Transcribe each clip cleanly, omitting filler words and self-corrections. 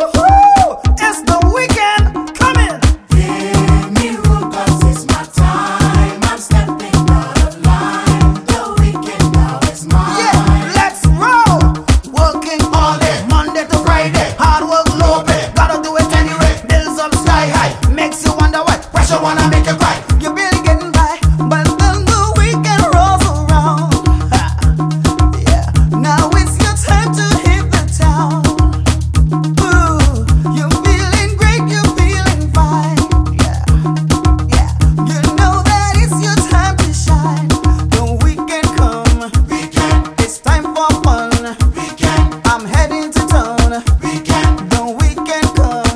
Woohoo! It's the weekend coming. Give me room 'cause it's my time. I'm stepping out of line. The weekend now is mine. Yeah, let's roll. Working all day, Monday to Friday. Hard work, low pay. Gotta do it anyway. Bills up sky high. Makes you wonder why. Pressure wanna make you cry. You're barely getting by, but then the weekend rolls around. Ha. Yeah, now it's your time to hit the town. Ooh, you're feeling great, you're feeling fine. Yeah, yeah, you know that it's your time to shine. The weekend come, it's time for fun. I'm heading to town. The weekend come,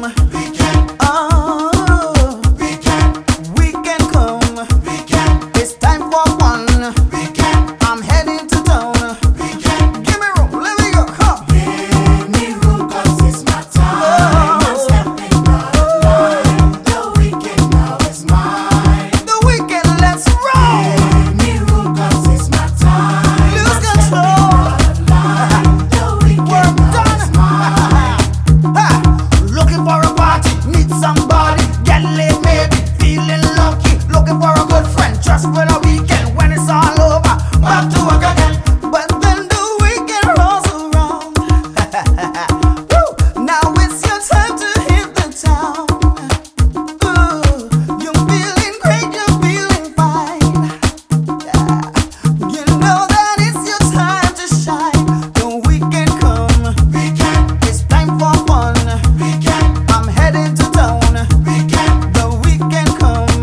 oh, weekend come, it's time for fun. I'm heading to town. Give me room, let me go, come. Give me room 'cause it's my time. I'm stepping out of line. The weekend now is mine. The weekend, let's roll. Give me room 'cause it's my time. Lose I'm stepping control. out of line. The weekend Work now done. is mine. Ha. Looking for a party, need somebody, get laid maybe, feeling lucky. Looking for a good friend, just for the weekend. When it's all over, back to work again. But then the weekend rolls around. Woo. Now it's your time to hit the town. Ooh, you're feeling great, you're feeling fine. Yeah. You know that it's your time to shine. The weekend come, it's time for fun. I'm heading to town. The weekend come,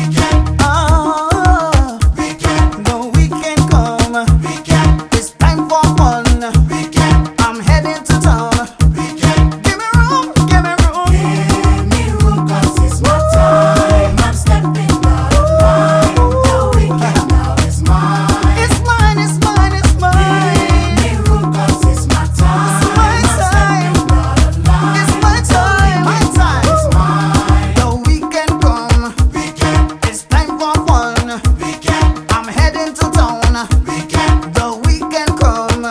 oh, the weekend come, it's time for fun. I'm heading to town. Give me room, give me room. Give me room 'cause it's my time. I'm stepping out of line. The weekend now is mine. It's mine, it's mine, it's Give mine. me room 'cause it's my time. It's my I'm stepping out of line. It's my time, my time. It's mine. The weekend come, it's time for fun. I'm heading to town. The weekend come,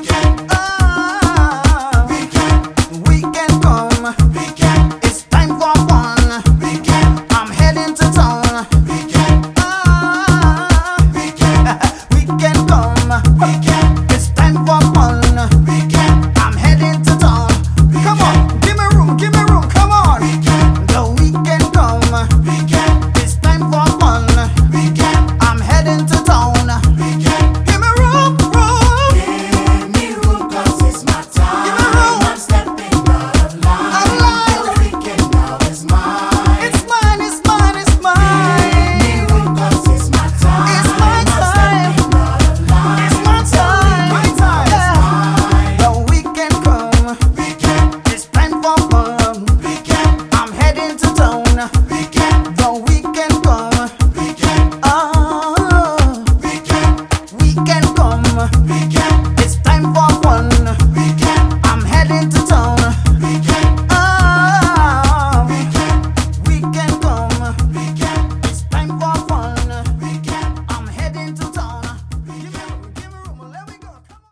ah, weekend come, it's time for fun. I'm heading to town. Ah, weekend come, it's time for fun. I'm heading to town. Come on, give me room, come on. The weekend come, it's time for fun. I'm heading to town. Give me room. Give me room 'cause it's my time. room. I'm stepping out of line. Out of line. The weekend now is mine. It's mine, it's mine, it's Give mine. me room 'cause it's my time. It's my I'm time. stepping out of line. It's my time. The weekend now is Yeah. mine. The weekend come, it's time for fun. I'm heading to town. The